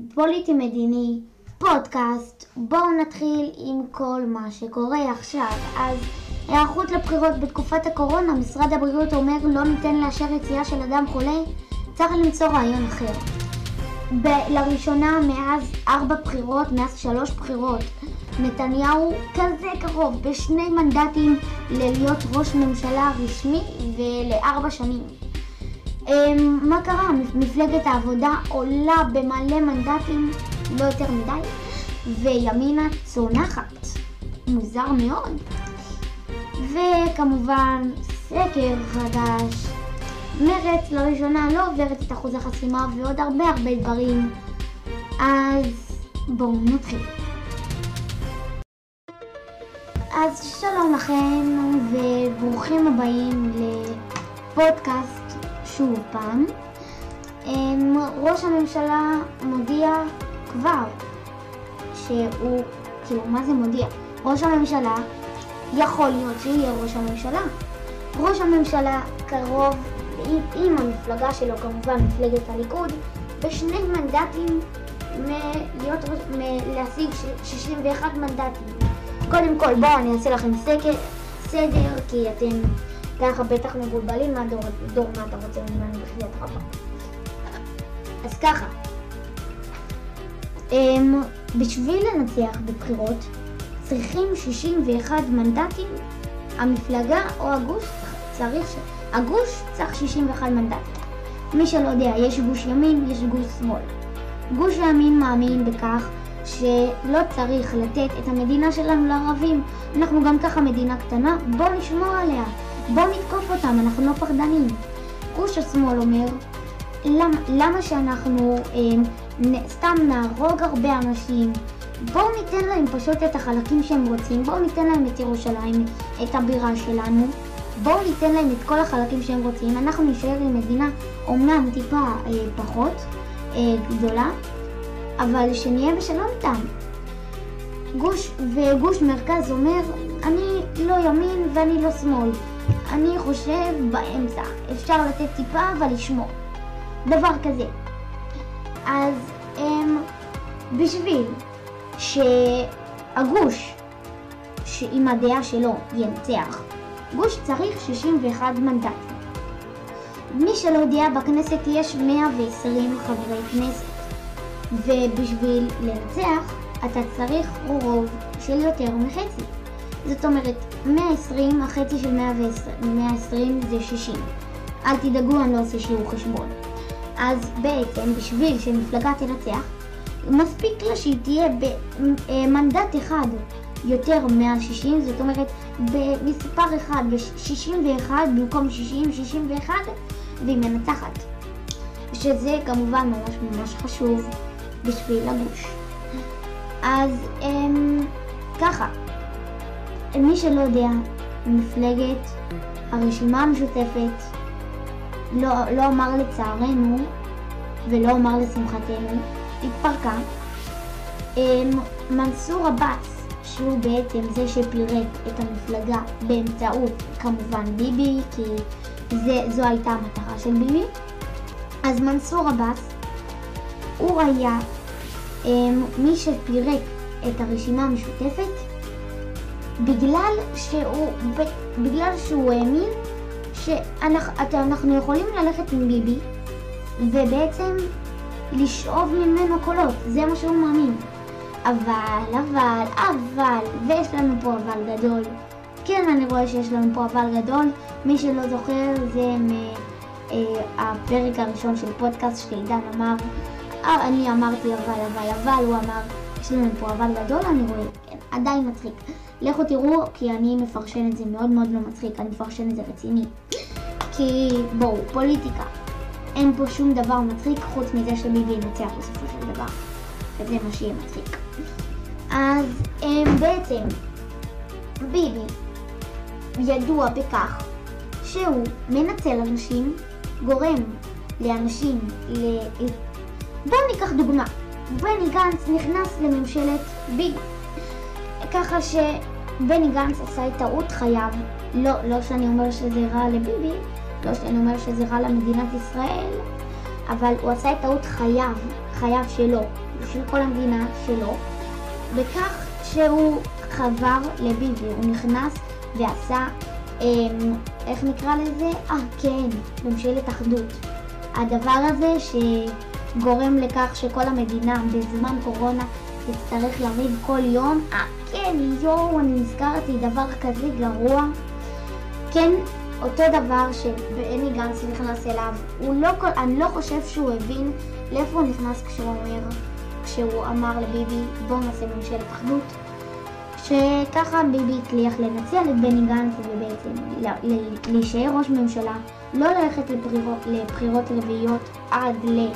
פוליטי מדיני, פודקאסט. בואו נתחיל עם כל מה שקורה עכשיו. אז היערכות לבחירות בתקופת הקורונה, משרד הבריאות אומר לא ניתן לאשר יציאה של אדם חולה, צריך למצוא רעיון אחר. לראשונה מאז 3 בחירות, נתניהו כזה קרוב ב2 מנדטים להיות ראש ממשלה רשמי ול4 שנים. מה קרה? מפלגת העבודה עולה במלא מנדטים, לא יותר מדי, וימינה צונחת. מוזר מאוד. וכמובן סקר חדש, מרץ לראשונה לא עוברת את אחוז החסימה ועוד הרבה דברים. אז בואו נתחיל. אז שלום לכם וברוכים הבאים לפודקאסט שוב פעם. ראש הממשלה מודיע כבר שהוא, מה זה מודיע? ראש הממשלה יכול להיות שיהיה ראש הממשלה. ראש הממשלה קרוב עם המפלגה שלו, כמובן מפלגת הליכוד, ב2 מנדטים להשיג 61 מנדטים. קודם כל בואו אני אעשה לכם סדר, כי אתם ככה בטח מבולבלים מה אתה רוצה ממני בחיית רבה. אז ככה, בשביל לנצח בבחירות צריכים 61 מנדטים. המפלגה או הגוש צריך 61 מנדטים. מי שלא יודע, יש גוש ימין, יש גוש שמאל. גוש הימין מאמין בכך שלא צריך לתת את המדינה שלנו לערבים. אנחנו גם ככה מדינה קטנה, בואו נשמור עליה, בואו נתקוף אותם, אנחנו לא פחדנים. גוש השמאל אומר, למה שאנחנו סתם נהרוג הרבה אנשים? בואו ניתן להם פשוט את החלקים שהם רוצים, בואו ניתן להם את ירושלים, את הבירה שלנו, בואו ניתן להם את כל החלקים שהם רוצים, אנחנו נשאר עם מדינה אומנם טיפה פחות גדולה, אבל שנהיה בשלום איתם. גוש מרכז אומר, אני לא ימין ואני לא שמאל, אני חושב באמצע, אפשר לתת טיפה אבל לשמור, דבר כזה. אז בשביל שהגוש שעם הדעה שלו ינצח, גוש צריך 61 מנדטים. מי שלא יודע, בכנסת יש 120 חברי כנסת, ובשביל לנצח אתה צריך רוב של יותר מחצי. זאת אומרת 120, החצי של 120 זה 60. אל תדאגו, אני לא עושה שיעור חשבון. אז בעצם בשביל שמפלגה תנצח, מספיק לה שהיא תהיה במנדט אחד יותר מעל 60, זאת אומרת במספר אחד ב-61 במקום 60, 61, והיא מנצחת. שזה כמובן ממש חשוב בשביל הגוש. אז ככה, מי שלא יודע, מפלגת הרשימה המשותפת לא אמר לצערנו ולא אמר לשמחתנו, התפרקה. מנסור עבאס, שהוא בעצם זה שפירק את המפלגה באמצעות כמובן ביבי, כי זו הייתה המטרה של ביבי. אז מנסור עבאס הוא היה מי שפירק את הרשימה המשותפת בגלל שהוא האמין שאנחנו יכולים ללכת עם ביבי ובעצם לשאוב ממנו קולות, זה מה שהוא מאמין. אבל, ויש לנו פה אבל גדול. כן, אני רואה שיש לנו פה אבל גדול. מי שלא זוכר, זה מהפרק הראשון של פודקאסט שעידן אמר, אני אמרתי אבל, הוא אמר, יש לנו פה אבל גדול, אני רואה, כן, עדיין מצחיק. לכו תראו, כי אני מפרשן את זה מאוד לא מצחיק, אני מפרשן את זה רציני. כי בואו, פוליטיקה. אין פה שום דבר מצחיק חוץ מזה שביבי ינצח בסופו של דבר. וזה מה שיהיה מצחיק. אז בעצם ביבי ידוע בכך שהוא מנצל אנשים, גורם לאנשים בואו ניקח דוגמה. בני גנץ נכנס לממשלת ביבי. ככה שבני גנץ עשה את טעות חייו. לא שאני אומר שזה רע לביבי, לא שאני אומר שזה רע למדינת ישראל, אבל הוא עשה את טעות חייו שלו. של כל המדינה שלו, בכך שהוא חבר לביבי, הוא נכנס ועשה, איך נקרא לזה? כן, ממשלת אחדות. הדבר הזה שגורם לכך שכל המדינה בזמן קורונה תצטרך לריב כל יום, כן, אני נזכרתי, דבר כזה גרוע. כן, אותו דבר שבני גנץ נכנס אליו, אני לא חושב שהוא הבין לאיפה הוא נכנס כשהוא אמר לביבי בוא נעשה ממשלת אחדות, שככה ביבי הצליח לנצל את בני גנץ ובעצם להישאר ראש ממשלה, לא ללכת לבחירות רביעיות עד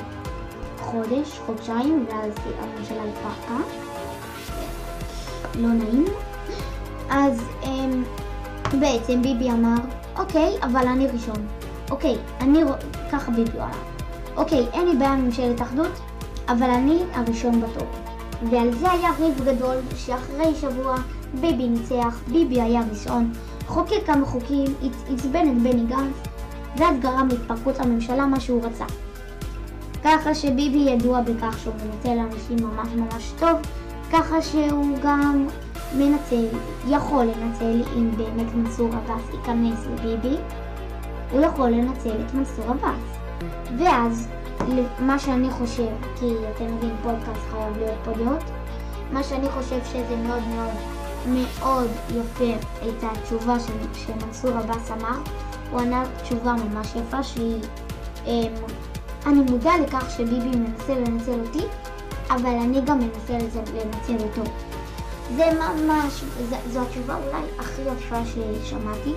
חודשיים, ואז הממשלה התפרקה. לא נעים. אז בעצם ביבי אמר, אוקיי, אבל אני ראשון. אוקיי, ככה ביבי אמר. אוקיי, אין לי בעיה ממשלת אחדות, אבל אני הראשון בתור. ועל זה היה ריב גדול, שאחרי שבוע ביבי ניצח, ביבי היה ראשון, חוקק כמה חוקים, עצבן את בני גנץ, ואז גרם להתפרקות הממשלה מה שהוא רצה. ככה שביבי ידוע בכך שהוא מנצל אנשים ממש ממש טוב, ככה שהוא גם יכול לנצל אם באמת מנסור עבאס ייכנס לביבי, הוא יכול לנצל את מנסור עבאס. ואז מה שאני חושב, כי אתם יודעים פודקאסט חייב להיות פה דעות, מה שאני חושב שזה מאוד מאוד מאוד יפה את התשובה שמנסור עבאס אמר, הוא ענה תשובה ממש יפה שהיא אני מודע לכך שביבי מנסה לנצל אותי, אבל אני גם מנסה לנצל אותו. זה ממש, זו התשובה אולי הכי יפה ששמעתי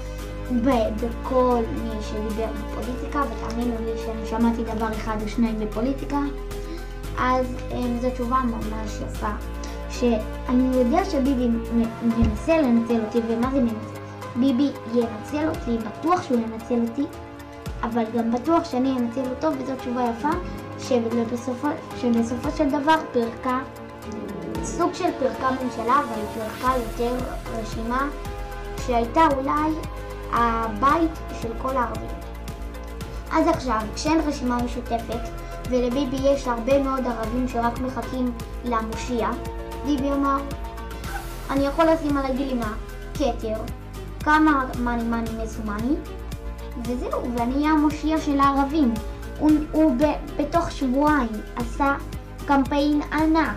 בכל מי שדיבר בפוליטיקה, ותאמינו לי שאני שמעתי דבר אחד או שניים בפוליטיקה, אז זו תשובה ממש יפה, שאני יודע שביבי מנסה לנצל אותי, ומה זה מנסה? ביבי ינצל אותי, בטוח שהוא ינצל אותי, אבל גם בטוח שאני אנצל אותו, וזו תשובה יפה שבסופו של דבר פרקה, סוג של פרקה ממשלה, אבל פרקה יותר רשימה שהייתה אולי הבית של כל הערבים. אז עכשיו, כשאין רשימה משותפת ולביבי יש הרבה מאוד ערבים שרק מחכים למושיע, ביבי אמר, אני יכול לשים על הגלימה כתר, כמה מני מסומני, וזהו, ואני אהיה המושיע של הערבים. הוא בתוך שבועיים עשה קמפיין ענק,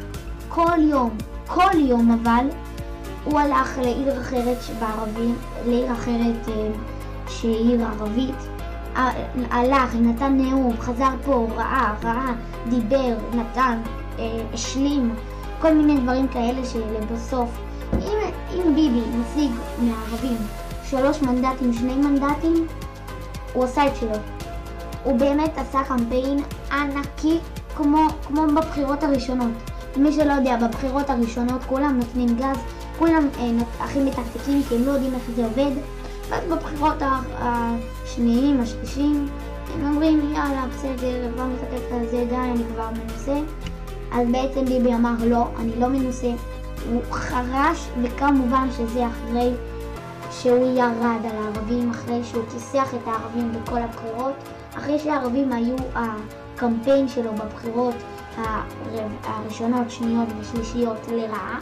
כל יום אבל הוא הלך לעיר אחרת לעיר אחרת שהיא עיר ערבית, הלך, נתן נאום, חזר פה, ראה, דיבר, נתן, השלים, כל מיני דברים כאלה שלבסוף, אם ביבי משיג מהערבים 3 מנדטים, 2 מנדטים, הוא עשה את שלו. הוא באמת עשה קמפיין ענקי כמו בבחירות הראשונות. מי שלא יודע, בבחירות הראשונות כולם נותנים גז, כולם הכי מתקתקים כי הם לא יודעים איך זה עובד, ואז בבחירות השניים, השלישים, הם אומרים יאללה בסדר, כבר מתקתק על זה, די, אני כבר מנוסה. אז בעצם ביבי אמר לא, אני לא מנוסה. הוא חרש, וכמובן שזה אחרי שהוא ירד על הערבים, אחרי שהוא כיסח את הערבים בכל הבחירות, אחרי שהערבים היו הקמפיין שלו בבחירות הראשונות, שניות ושלישיות לרעה,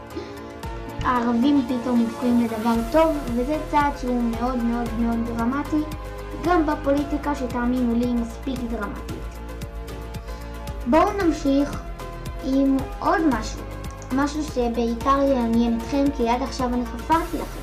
הערבים פתאום הופכים לדבר טוב, וזה צעד שהוא מאוד מאוד מאוד דרמטי, גם בפוליטיקה שתאמינו לי מספיק דרמטית. בואו נמשיך עם עוד משהו שבעיקר יעניין אתכם, כי עד עכשיו אני חפרתי לכם.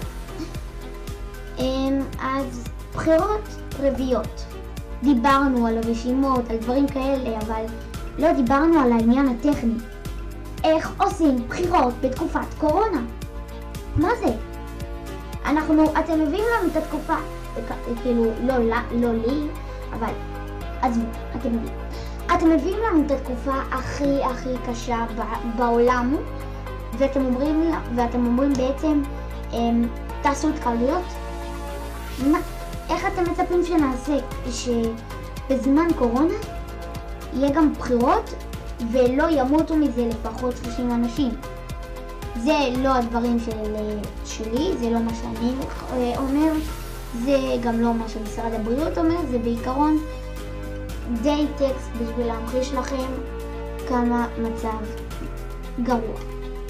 אז בחירות רביעיות, דיברנו על רשימות, על דברים כאלה, אבל לא דיברנו על העניין הטכני. איך עושים בחירות בתקופת קורונה? מה זה? אתם מביאים לנו את התקופה, כאילו לא לי, אבל עזבו, אתם מביאים. אתם מביאים לנו את התקופה הכי קשה בעולם, ואתם אומרים בעצם, תעשו התקהלויות? איך אתם מצפים שנעשה שבזמן קורונה יהיה גם בחירות ולא ימותו מזה לפחות 30 אנשים? זה לא הדברים שלי, זה לא מה שאני אומר, זה גם לא מה שמשרד הבריאות אומר, זה בעיקרון די טקסט בשביל להמחיש לכם כמה מצב גרוע.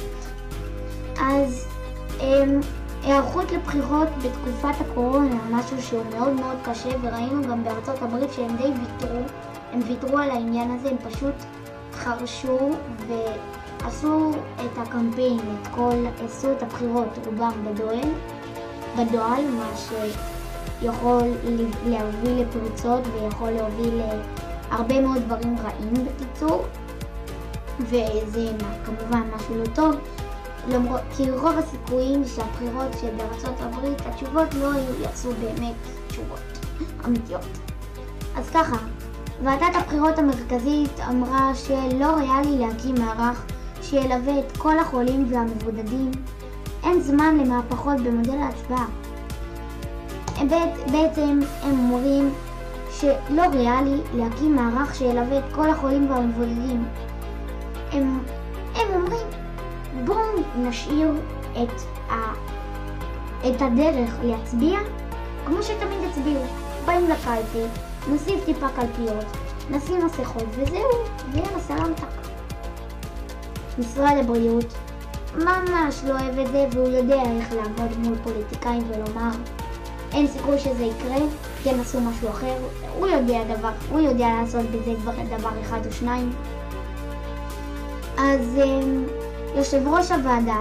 אז היערכות לבחירות בתקופת הקורונה, משהו שהוא מאוד מאוד קשה, וראינו גם בארצות הברית שהם די ויתרו, הם ויתרו על העניין הזה, הם פשוט חרשו ועשו את הקמפיין, עשו את הבחירות רובם בדואל, מה שיכול להוביל לפריצות ויכול להוביל להרבה מאוד דברים רעים בקיצור, וזה כמובן משהו לא טוב. כי רוב הסיכויים שהבחירות שבארצות הברית התשובות לא יעשו באמת תשובות אמיתיות. אז ככה, ועדת הבחירות המרכזית אמרה שלא ריאלי להקים מערך שילווה את כל החולים והמבודדים. אין זמן למהפכות במודל ההצבעה. בעצם הם אומרים שלא ריאלי להקים מערך שילווה את כל החולים והמבודדים. הם אומרים בואו נשאיר את הדרך להצביע כמו שתמיד הצביעו. באים לקלפי, נוסיף טיפה קלפיות, נשים מסכות וזהו, ויאללה סלמתק. משרד הבריאות ממש לא אוהב את זה, והוא יודע איך לעמוד מול פוליטיקאים ולומר אין סיכוי שזה יקרה, כן עשו משהו אחר. הוא יודע לעשות בזה דבר אחד או שניים. אז יושב ראש הוועדה,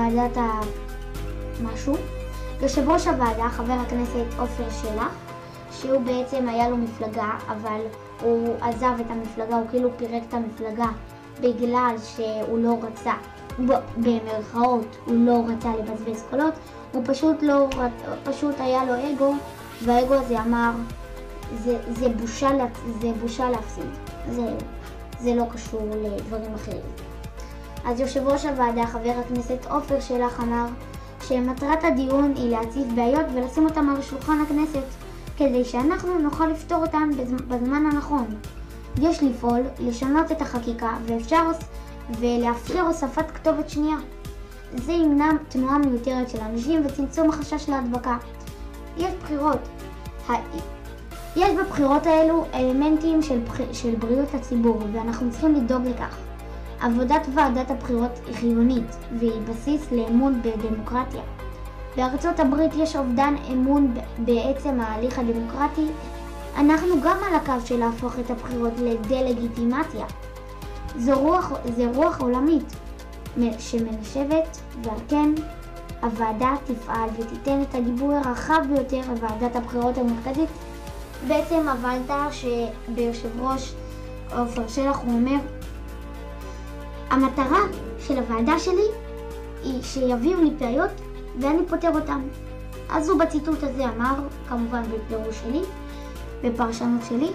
יושב ראש הוועדה, חבר הכנסת עופר שלח, שהוא בעצם היה לו מפלגה, אבל הוא עזב את המפלגה, הוא כאילו פירק את המפלגה בגלל שהוא לא רצה, במרכאות, הוא לא רצה לבזבז קולות, הוא פשוט היה לו אגו, והאגו הזה אמר, זה בושה להפסיד, זה לא קשור לדברים אחרים. אז יושב ראש הוועדה, חבר הכנסת עופר שלח, אמר שמטרת הדיון היא להציף בעיות ולשים אותם על שולחן הכנסת, כדי שאנחנו נוכל לפתור אותן בזמן הנכון. יש לפעול, לשנות את החקיקה, ולאפשר הוספת כתובת שנייה. זה ימנע תנועה מיותרת של אנשים וצמצום החשש להדבקה. יש בחירות. יש בבחירות האלו אלמנטים של בריאות הציבור, ואנחנו צריכים לדאוג לכך. עבודת ועדת הבחירות היא חיונית, והיא בסיס לאמון בדמוקרטיה. בארצות הברית יש אובדן אמון בעצם ההליך הדמוקרטי. אנחנו גם על הקו של להפוך את הבחירות לדה-לגיטימציה. זו רוח עולמית שמנשבת, ועל כן הוועדה תפעל ותיתן את הגיבוי הרחב ביותר לוועדת הבחירות המרכזית. בעצם הוועדה שביושב ראש עופר שלח הוא אומר, המטרה של הוועדה שלי היא שיביאו לי בעיות ואני פותר אותם. אז הוא בציטוט הזה אמר, כמובן בפירוש שלי, בפרשנות שלי,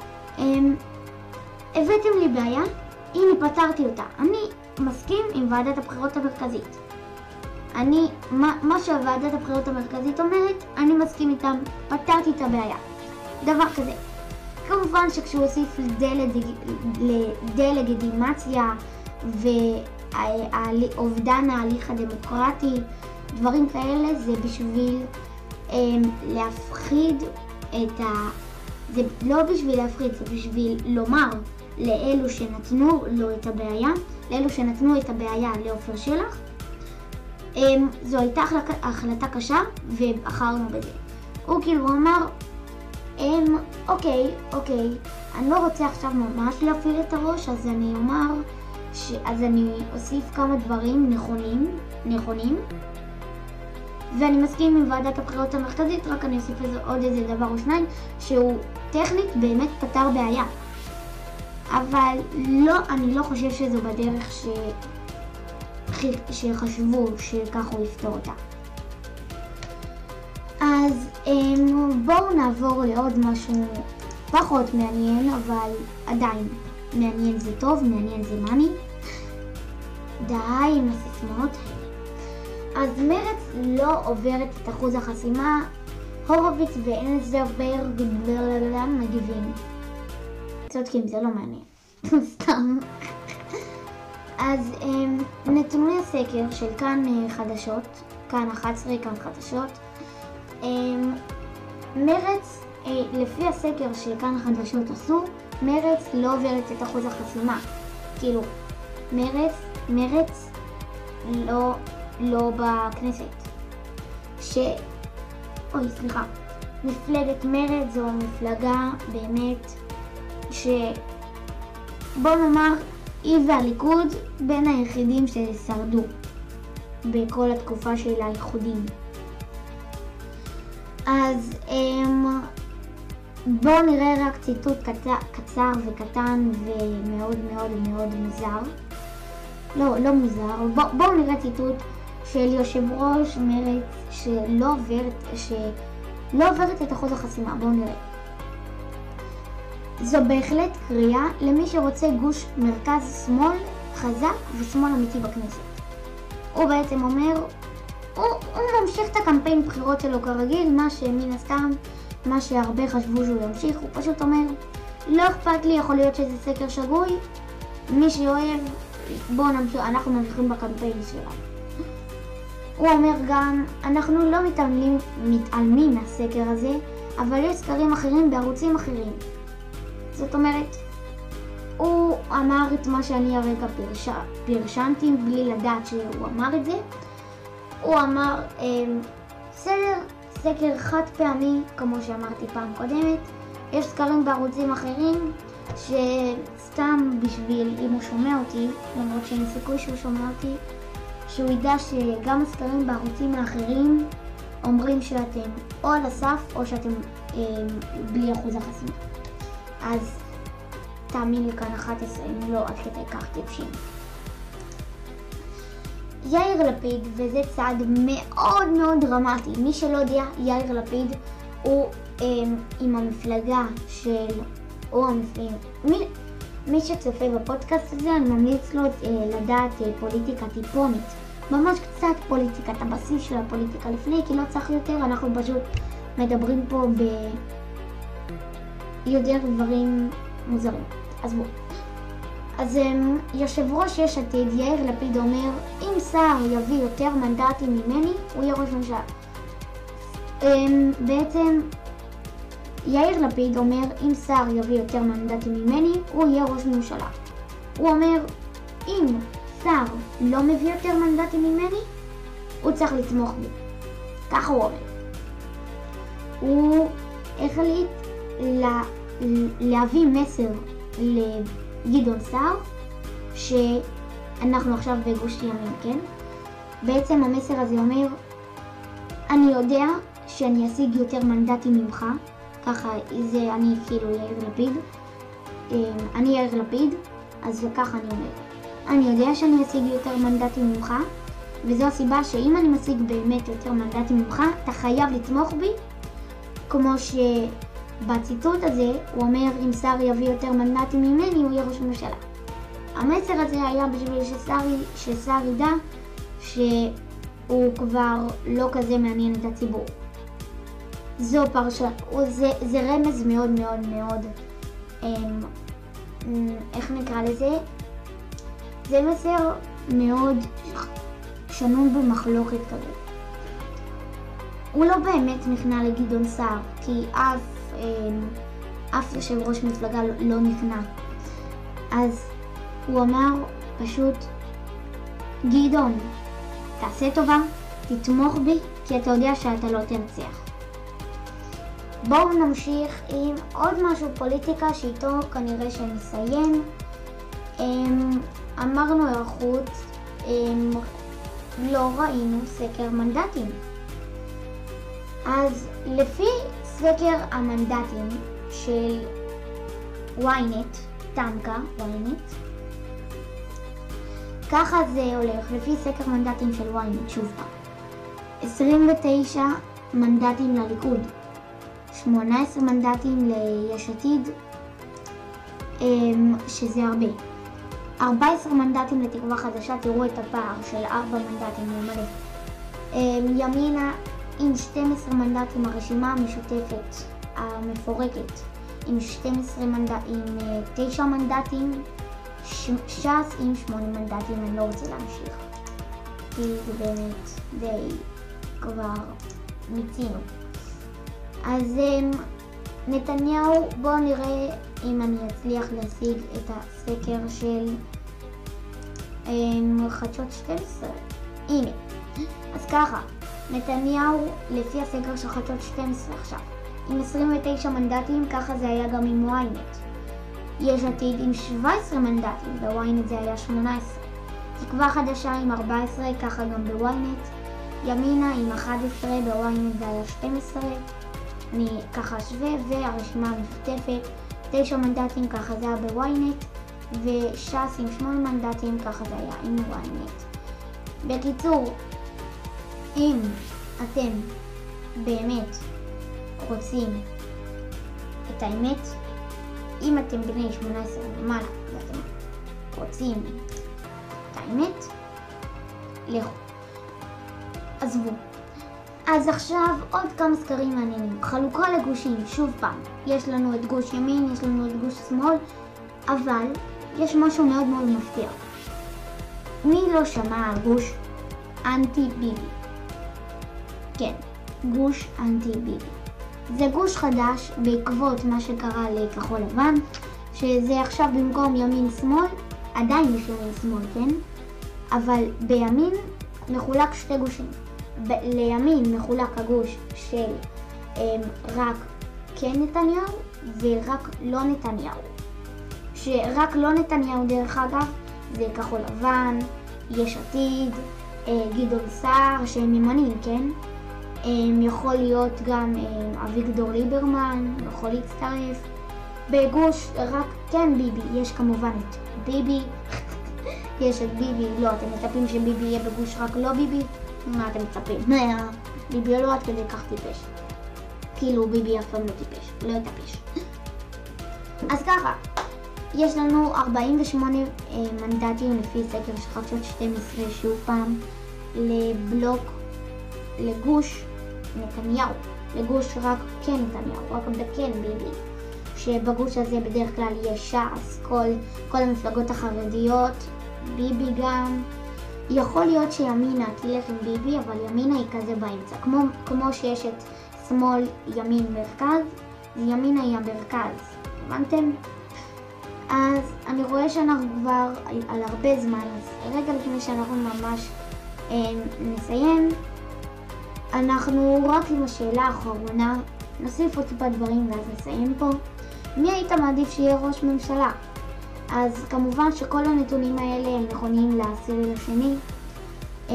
הבאתם לי בעיה, הנה פתרתי אותה. אני מסכים עם ועדת הבחירות המרכזית. מה שהוועדת הבחירות המרכזית אומרת, אני מסכים איתם, פתרתי את הבעיה. דבר כזה. כמובן שכשהוא הוסיף לדה-לגיטימציה ואובדן ההליך הדמוקרטי, דברים כאלה, זה בשביל להפחיד זה לא בשביל להפחיד, זה בשביל לומר לאלו שנתנו לו את הבעיה, לאלו שנתנו את הבעיה לעופר שלח, זו הייתה החלטה קשה ובחרנו בזה. הוא כאילו אמר, אוקיי, אני לא רוצה עכשיו ממש להפעיל את הראש, אז אני אומר, אז אני אוסיף כמה דברים נכונים, ואני מסכים עם ועדת הבחירות המרכזית, רק אני אוסיף עוד איזה דבר או שניים, שהוא טכנית באמת פתר בעיה. אבל לא, אני לא חושב שזו בדרך שחשבו שככה הוא יפתור אותה. אז בואו נעבור לעוד משהו פחות מעניין, אבל עדיין מעניין זה טוב, מעניין זה מאני. די עם הסיסמאות האלה. אז מרץ לא עוברת את אחוז החסימה, הורוביץ ואלזברג מגיבים. צודקים, זה לא מעניין. סתם. אז נתוני הסקר של כאן חדשות, כאן 11, כאן חדשות, מרץ, לפי הסקר שכאן חדשות עשו, מרץ לא עוברת את אחוז החסימה. כאילו, מרץ לא בכנסת. מפלגת מרץ זו מפלגה באמת בוא נאמר, היא והליכוד בין היחידים ששרדו בכל התקופה של האיחודים. אז בואו נראה רק ציטוט קצר וקטן ומאוד מאוד מאוד מוזר. לא מוזר, בואו נראה ציטוט של יושב ראש מרץ שלא עוברת את אחוז החסימה. בואו נראה. זו בהחלט קריאה למי שרוצה גוש מרכז שמאל חזק ושמאל אמיתי בכנסת. הוא בעצם אומר, הוא ממשיך את הקמפיין בחירות שלו כרגיל, מן הסתם, מה שהרבה חשבו שהוא ימשיך. הוא פשוט אומר, לא אכפת לי, יכול להיות שזה סקר שגוי, מי שאוהב, בואו נמשיך, אנחנו ממשיכים בקמפיין שלנו. הוא אומר גם, אנחנו לא מתעלמים מהסקר הזה, אבל יש סקרים אחרים בערוצים אחרים. זאת אומרת, הוא אמר את מה שאני הרגע פרשנתי בלי לדעת שהוא אמר את זה. הוא אמר, סקר חד פעמי, כמו שאמרתי פעם קודמת, יש סקרים בערוצים אחרים שסתם בשביל, אם הוא שומע אותי, למרות שאין סיכוי שהוא שומע אותי, שהוא ידע שגם הסקרים בערוצים האחרים אומרים שאתם או על הסף או שאתם בלי אחוז החסימה. אז תאמין לי כאן 11, אם לא עד כדי כך טיפשים. יאיר לפיד, וזה צעד מאוד מאוד דרמטי, מי שלא יודע, יאיר לפיד הוא עם המפלגה של, מי שצופה בפודקאסט הזה, אני ממליץ לו לדעת פוליטיקה טיפונת, ממש קצת פוליטיקת הבסיס של הפוליטיקה לפני, כי לא צריך יותר, אנחנו פשוט מדברים פה יותר דברים מוזרים. אז בואו. אז יושב ראש יש עתיד, יאיר לפיד אומר, אם סער יביא יותר מנדטים ממני, הוא יהיה ראש ממשלה. בעצם יאיר לפיד אומר, אם סער יביא יותר מנדטים ממני, הוא יהיה ראש ממשלה. הוא אומר, אם סער לא מביא יותר מנדטים ממני, הוא צריך לתמוך בי. ככה הוא אומר. הוא החליט להביא מסר לגדעון סער, שאנחנו עכשיו בגוש ימין, כן? בעצם המסר הזה אומר, אני יודע שאני אשיג יותר מנדטים ממך, ככה זה אני כאילו יאיר לפיד, אני יאיר לפיד, אז ככה אני אומר, אני יודע שאני אשיג יותר מנדטים ממך, וזו הסיבה שאם אני משיג באמת יותר מנדטים ממך, אתה חייב לתמוך בי, כמו שבציטוט הזה הוא אומר, אם סער יביא יותר מנדטים ממני, הוא יהיה ראש ממשלה. המסר הזה היה בשביל שסער ידע שהוא כבר לא כזה מעניין את הציבור. זה רמז מאוד מאוד מאוד, איך נקרא לזה? זה מסר מאוד שנון במחלוקת כזה. הוא לא באמת נכנע לגדעון סער, כי אף יושב ראש מפלגה לא נכנע. אז הוא אמר פשוט, גדעון, תעשה טובה, תתמוך בי, כי אתה יודע שאתה לא תנצח. בואו נמשיך עם עוד משהו פוליטיקה שאיתו כנראה שנסיים. אמרנו היערכות, לא ראינו סקר מנדטים. אז לפי סקר המנדטים של ynet, תמקה, ynet, ככה זה הולך, לפי סקר מנדטים של ynet, שוב פעם. 29 מנדטים לליכוד, 18 מנדטים ליש עתיד, שזה הרבה. 14 מנדטים לתקווה חדשה, תראו את הפער של 4 מנדטים למלא. ימינה עם 12 מנדטים, הרשימה המשותפת המפורקת עם 9 מנדטים, ש"ס עם 8 מנדטים. אני לא רוצה להמשיך, כי זה באמת די כבר מיצינו. אז נתניהו, בואו נראה אם אני אצליח להשיג את הסקר של חדשות 12. הנה. אז ככה, נתניהו לפי הסקר של חדשות 12 עכשיו, עם 29 מנדטים, ככה זה היה גם עם ynet. יש עתיד עם 17 מנדטים, בוויינט זה היה 18. תקווה חדשה עם 14, ככה גם בוויינט. ימינה עם 11, בוויינט זה היה 12. אני ככה שווה, והרשימה המשותפת 9 מנדטים, ככה זה היה בוויינט. וש"ס עם 8 מנדטים, ככה זה היה עם ynet. בקיצור, אם אתם באמת רוצים את האמת, אם אתם בני 18 ומעלה ואתם רוצים את האמת, לכו. עזבו. אז עכשיו עוד כמה סקרים מעניינים. חלוקה לגושים, שוב פעם. יש לנו את גוש ימין, יש לנו את גוש שמאל, אבל יש משהו מאוד מאוד מפתיע. מי לא שמע על גוש אנטי ביבי? כן, גוש אנטי ביבי. זה גוש חדש בעקבות מה שקרה לכחול לבן, שזה עכשיו במקום ימין שמאל, עדיין יש ימין שמאל, כן? אבל בימין מחולק שתי גושים. לימין מחולק הגוש של רק כן נתניהו ורק לא נתניהו. שרק לא נתניהו דרך אגב זה כחול לבן, יש עתיד, גדעון סער שהם ימנים, כן? יכול להיות גם אביגדור ליברמן, יכול להצטרף. בגוש רק כן ביבי, יש כמובן את ביבי. יש את ביבי, לא, אתם מצפים שביבי יהיה בגוש רק לא ביבי? מה אתם מצפים? ביבי לא עד כדי כך טיפש. כאילו ביבי אף פעם לא טיפש, לא יטפש. אז ככה, יש לנו 48 מנדטים לפי סקר של חדשות 12, שוב פעם, לבלוק, לגוש נתניהו, לגוש רק כן נתניהו, רק בכן ביבי, שבגוש הזה בדרך כלל יש ש"ס, כל המפלגות החרדיות, ביבי גם. יכול להיות שימינה תלך עם ביבי, אבל ימינה היא כזה באמצע, כמו שיש את שמאל, ימין, מרכז, ימינה היא המרכז, הבנתם? אז אני רואה שאנחנו כבר על הרבה זמן, אז רגע לפני שאנחנו ממש נסיים, אנחנו רק עם השאלה האחרונה, נוסיף עוד טיפה דברים ואז נסיים פה. מי היית מעדיף שיהיה ראש ממשלה? אז כמובן שכל הנתונים האלה הם נכונים ל10.2. 34%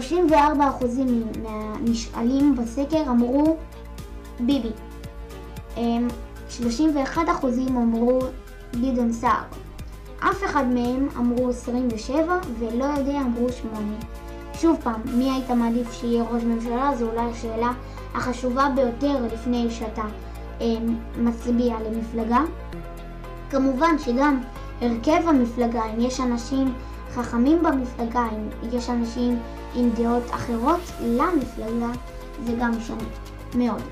מהנשאלים בסקר אמרו ביבי. 31% אמרו גדעון סער. אף אחד מהם אמרו 27 ולא יודע אמרו 8. שוב פעם, מי היית מעדיף שיהיה ראש ממשלה? זו אולי השאלה החשובה ביותר לפני שאתה מצביע למפלגה. כמובן שגם הרכב המפלגה, אם יש אנשים חכמים במפלגה, אם יש אנשים עם דעות אחרות למפלגה, זה גם משנה מאוד.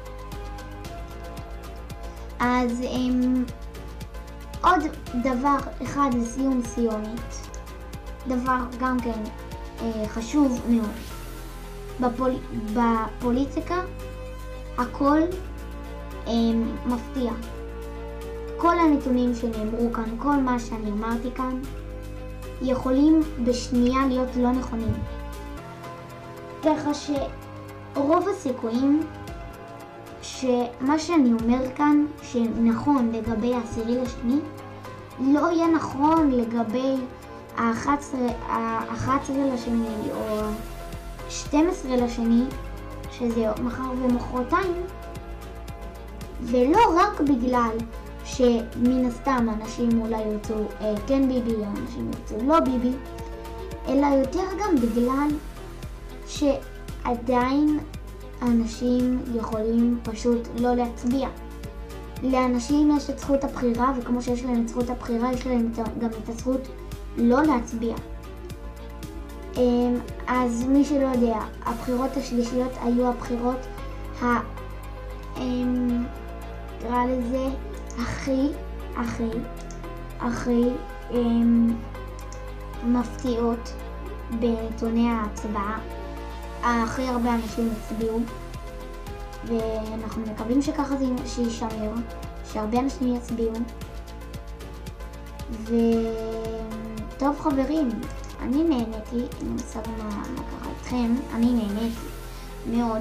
אז עוד דבר אחד לסיום סיומית, דבר גם כן חשוב מאוד. בפוליטיקה הכל מפתיע. כל הנתונים שנאמרו כאן, כל מה שאני אמרתי כאן, יכולים בשנייה להיות לא נכונים. ככה שרוב הסיכויים שמה שאני אומר כאן שנכון לגבי ה10.2 לא יהיה נכון לגבי ה11 לשני או 12 לשני, שזה מחר ומחרתיים, ולא רק בגלל שמן הסתם אנשים אולי ירצו כן ביבי, אנשים ירצו לא ביבי, אלא יותר גם בגלל שעדיין אנשים יכולים פשוט לא להצביע. לאנשים יש את זכות הבחירה, וכמו שיש להם את זכות הבחירה, יש להם גם את הזכות לא להצביע. אז מי שלא יודע, הבחירות השלישיות היו הבחירות נקרא לזה הכי מפתיעות בנתוני ההצבעה. הכי הרבה אנשים הצביעו, ואנחנו מקווים שככה זה שישמר, שהרבה אנשים יצביעו. וטוב חברים, אני נהניתי, אני מנסה מה קרה איתכם, אני נהניתי מאוד.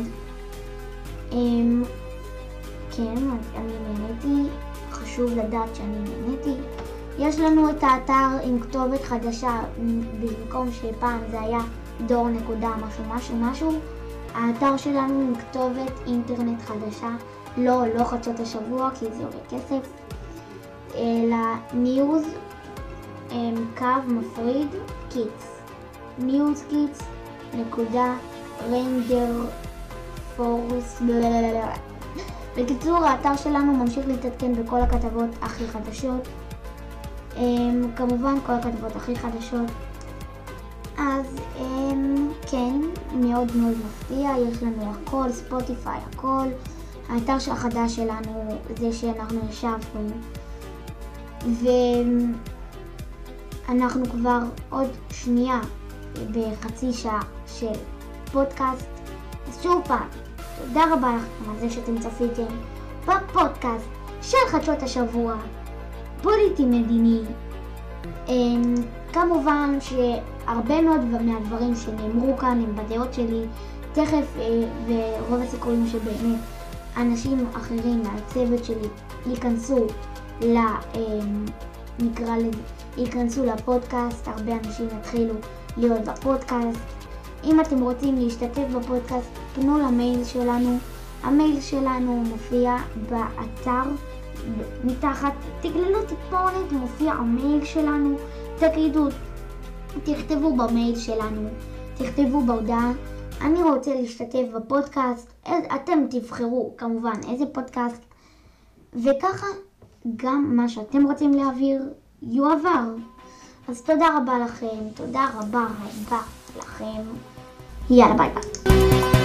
כן, אני נהניתי, חשוב לדעת שאני נהניתי. יש לנו את האתר עם כתובת חדשה, במקום שפעם זה היה דור.משהו. האתר שלנו עם כתובת אינטרנט חדשה, לא חדשות השבוע כי זה עולה כסף, אלא ניוז קו מפריד קיטס, ניוז קיטס נקודה רנדר פורס. בקיצור, האתר שלנו ממשיך להתעדכן בכל הכתבות הכי חדשות, כמובן כל הכתבות הכי חדשות. אז כן, מאוד מפתיע, יש לנו הכל, ספוטיפיי, הכל. האתר החדש שלנו, זה שאנחנו ישבנו, ואנחנו כבר עוד שנייה בחצי שעה של פודקאסט. אז שוב פעם, תודה רבה לכם על זה שאתם צפיתם בפודקאסט של חדשות השבוע, פוליטי מדיני. כמובן שהרבה מאוד מהדברים שנאמרו כאן הם בדעות שלי, תכף ורוב הסיכויים שבאמת אנשים אחרים מהצוות שלי ייכנסו לפודקאסט, הרבה אנשים יתחילו להיות בפודקאסט. אם אתם רוצים להשתתף בפודקאסט, פנו למייל שלנו, המייל שלנו מופיע באתר, מתחת, תגללו טיפונת, מופיע המייל שלנו, תכתבו במייל שלנו, תכתבו בהודעה, אני רוצה להשתתף בפודקאסט, אתם תבחרו כמובן איזה פודקאסט, וככה גם מה שאתם רוצים להעביר יועבר. אז תודה רבה לכם, תודה רבה לכם, יאללה ביי ביי.